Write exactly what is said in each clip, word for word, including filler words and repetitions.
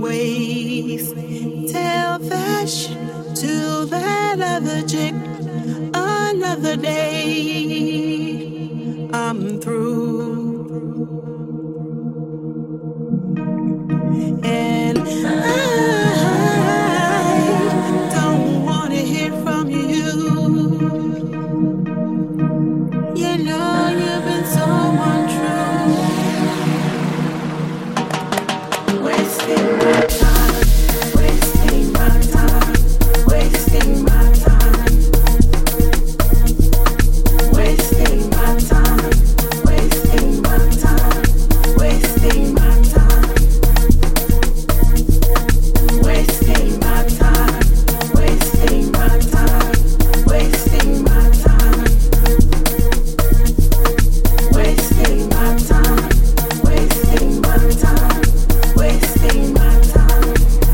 ways. Tell Vash to that other chick another day. I'm through. And I don't want to hear from you. You know you've been so untrue. Wasting my time, wasting my time, wasting my time, wasting my time, wasting my time, wasting my time. Wasting my time, wasting my time, wasting my time, wasting my time, wasting my time, wasting my time.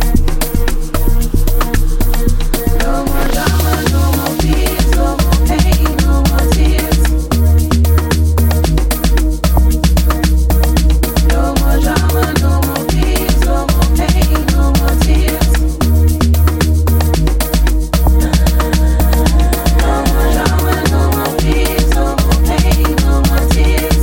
No more drama, no more fears, no more pain, no more tears. No more drama, no more fears, no more pain, no more tears. No more drama, no more fears, no more pain, no more tears.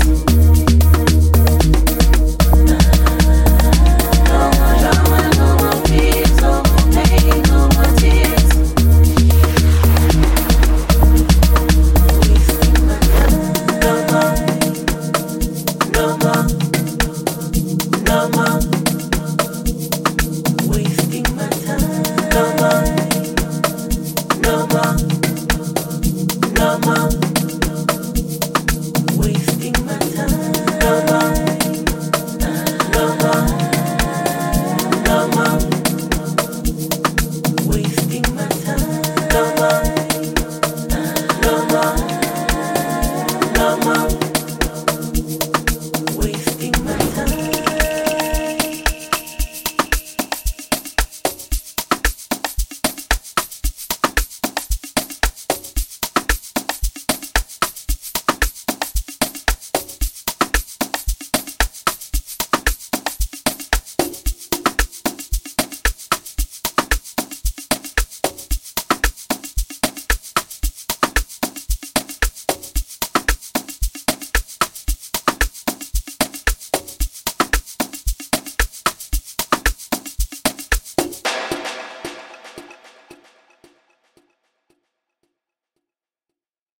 No more drama, no more fears, no more pain, no more tears. Wasting my time. No more, no more, no more. Wasting my time. No more.